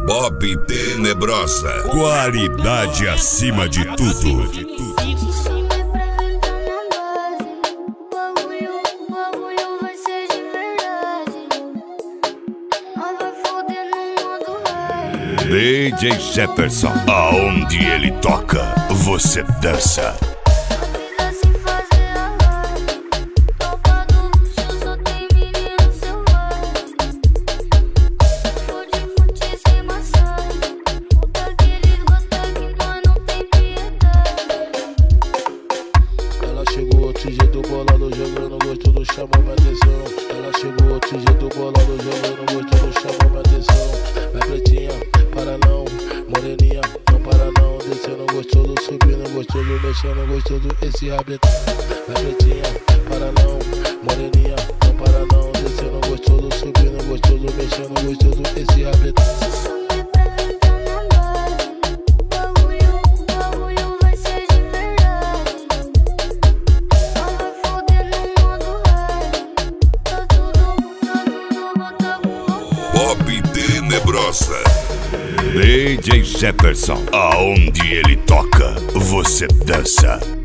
Bob Tenebrosa. Qualidade acima de tudo. DJ Jefferson, aonde ele toca, você dança. Ela chegou outro jeito bolado, jogando gostoso, chamou minha atenção. Ela chegou outro jeito bolado, jogando gostoso, chamou minha atenção. Vai pretinha, para não, moreninha, não para não. Descendo gostoso, subindo gostoso, mexendo gostoso, esse rabetão. Vai pretinha, para não, moreninha, não para não. Descendo gostoso, subindo gostoso, mexendo gostoso, esse rabetão. Bob Tenebrosa. DJ Jefferson, aonde ele toca, você dança.